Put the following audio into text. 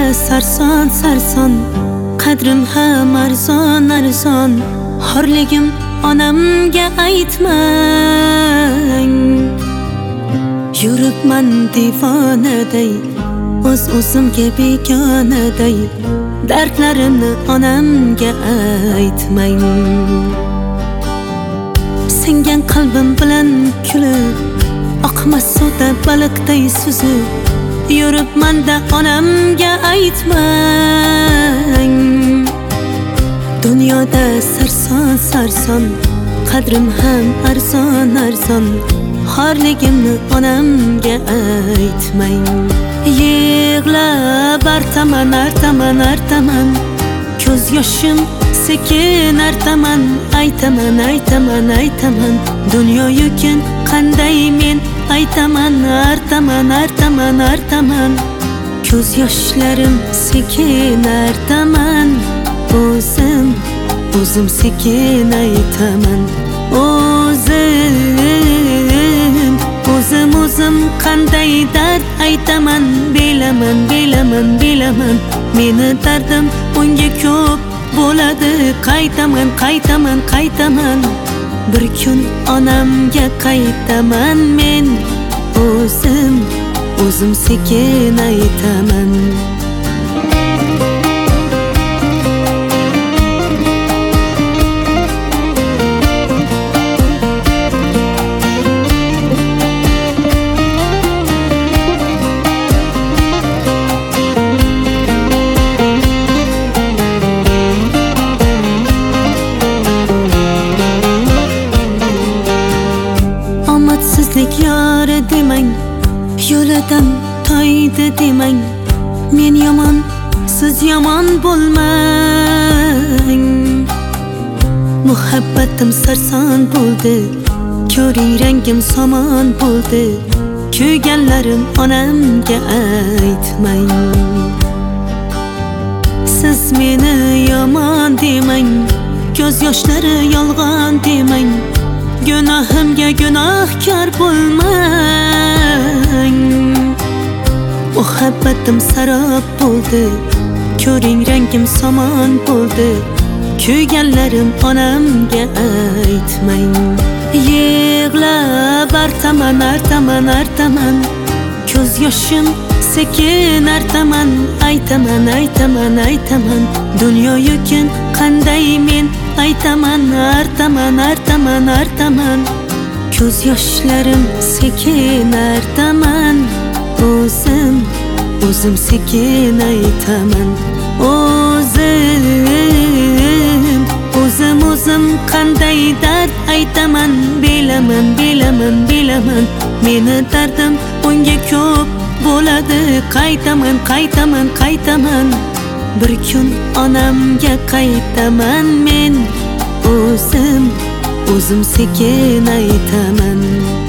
sarson sarson, qadrim ham arzon arzon. Xorligim onamga aytmang. Yuribman divonaday, o'zimga begonaday. Dardlarimni onamga aytmang. Singan qalbim bilan kulib, oqmas suvda baliqday suzib, yuribman-da onamga aytmang. Dunyoda sarson sarson, qadrim ham arzon arzon. Xorligimni onamga aytmang. Yig'lab artaman artaman artaman, ko'z yoshim sekin artaman. Aytaman aytaman aytaman, dunyo yukin qanday men aytaman. Artaman artaman artaman, ko'z yoshlarim sekin artaman. O'zim sekin aytaman. O'zim qanday dard aytaman. Bilaman bilaman bilaman, meni dardim unga ko'p bo'ladi. Qaytaman qaytaman qaytaman, bir kun onamga qaytaman men. O'zim sekin aytaman. Omadsizlik yori demang, yo'lidan toydi demang. Men yomon, siz yomon bo'lmang. Muhabbatim sarson bo'ldi, ko'ring rangim somon bo'ldi. Kuyganlarim onamga aytmang. Siz meni yomon demang, ko'z yoshlari yolg'on demang. Gunohimga gunohkor bo'lmang. Muhabbatim sarob bo'ldi, ko'ring rangim somon bo'ldi. Kuyganlarim onamga aytmang. Yig'lab artaman artaman artaman, ko'z yoshim sekin artaman. Aytaman aytaman aytaman, dunyo yukin qanday men aytaman. Artaman artaman artaman, ko'z yoshlarim sekin artaman. O'zim sekin aytaman. O'zim qanday dard aytaman. Bilaman bilaman bilaman, meni dardim unga ko'p bo'ladi. Qaytaman qaytaman qaytaman, bir kun onamga qaytaman men. O'zim sekin aytaman.